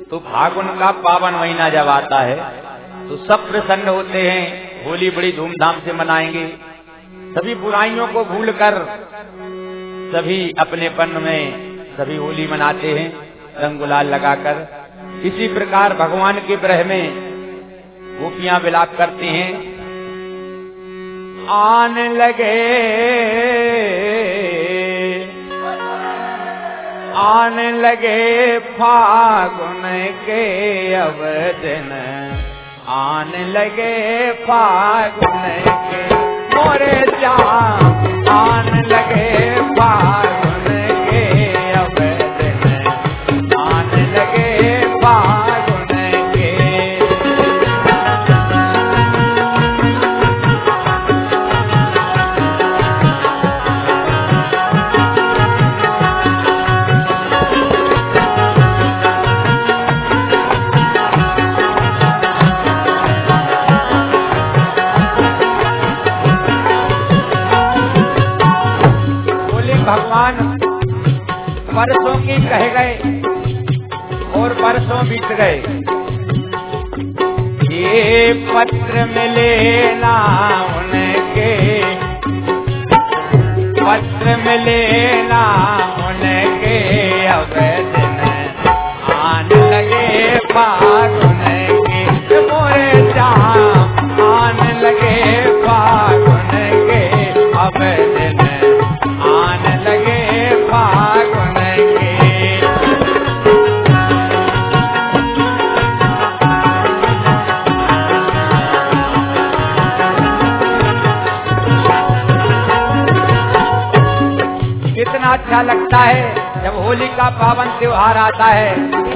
तो फागुन का पावन महीना जब आता है तो सब प्रसन्न होते हैं, होली बड़ी धूमधाम से मनाएंगे। सभी बुराइयों को भूलकर सभी अपनेपन में सभी होली मनाते हैं, रंग गुलाल लगाकर। इसी प्रकार भगवान के विरह में गोपियां विलाप करती हैं। आने लगे फागुन के अब दिन, आने लगे फागुन के मोरे जान, आने लगे फागुन के अब दिन, आने लगे फागुन के। भगवान परसों की कह गए और परसों बीत गए। ये पत्र मिले ना उनके, पत्र मिले ना उनके अब दिन, आने लगे फागुन के मोरे जान, आने लगे फागुन के अब दिन, आने लगे फागुन के। कितना अच्छा लगता है जब होली का पावन त्योहार आता है।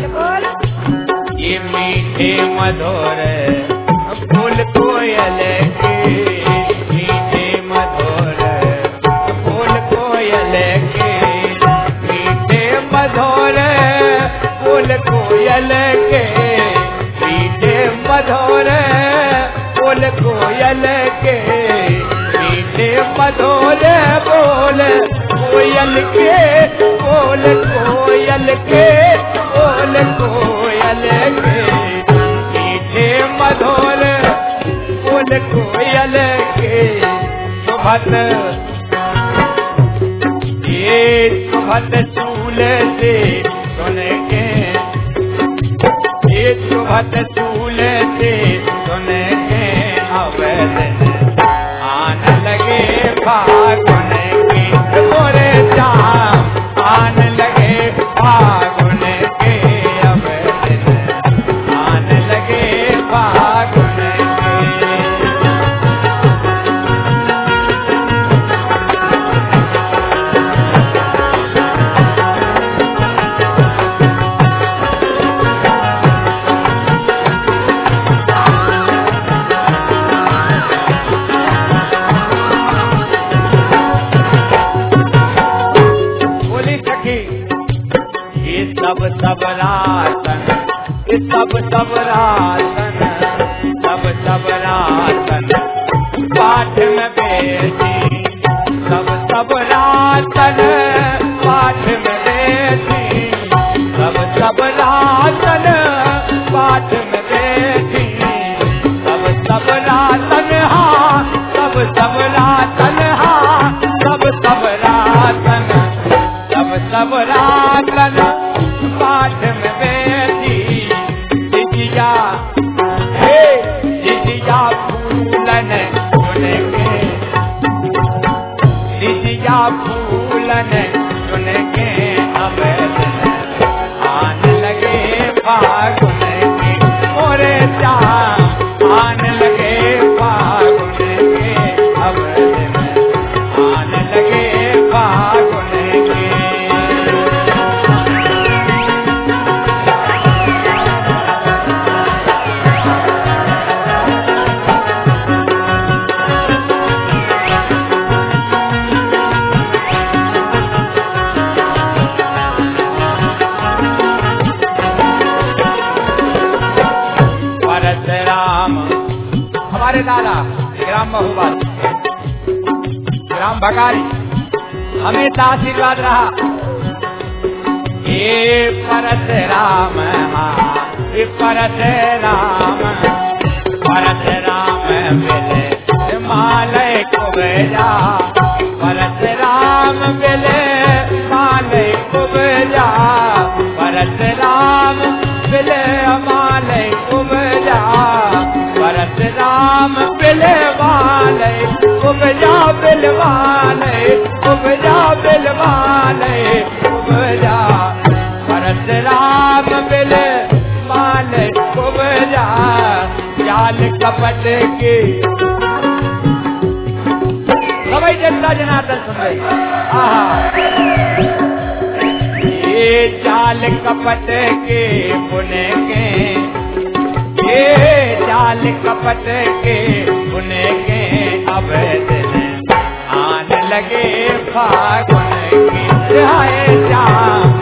ये मीठे मधुर फूल कोयल के, मीठे मधुर फूल कोयल के, मीठे मधुर फूल कोयल के, मीठे मधुर फूल कोयल के, मीठे मधुर बोल कोयल के, बोल कोयल के, बोल कोयल के, मीठे मधुर बोल कोयल के। सुभत ये सुभत चूल से सुन के, ये सुभत चूल से सुन के अब दिन, आने लगे फागुन के मोरे जान, आने लगे फागुन के अब दिन, आने लगे फागुन के। सब रातन, सब रातन, सब रातन पाठ में बैठी, सब रातन पाठ में बैठी, सब रातन पाठ में बैठी, सब रातन हाँ, सब रातन हाँ, सब रातन, सब रातन पाठ में बैठी। जिजिया हे जिजिया फूलन सुनके, जिजिया फूलन सुनके अब आने लगे फागुन के मोरे जान, आने लगे फागुन के अब आने लगे फागुन के। हमारे दादा ग्राम बहुबाद, ग्राम बगारी, हमेशा आशीर्वाद रहा। ये परशुराम परशुराम मिले मालय कुबजा, परशुराम मिले मालय कुबजा, परशुराम मिले मालय कुबजा, परशुराम मिले मालय कुबजा, बिलवालय कुबजा, बिलवालय कुबजा, परशुराम मिले मालय कुबजा, जाल कपट के सभी जनता जनार्दन सुन रही। ये जाल कपट के बुने के, ये जाल कपट के बुने के, अब दिन आने लगे फागुन की, हाय श्याम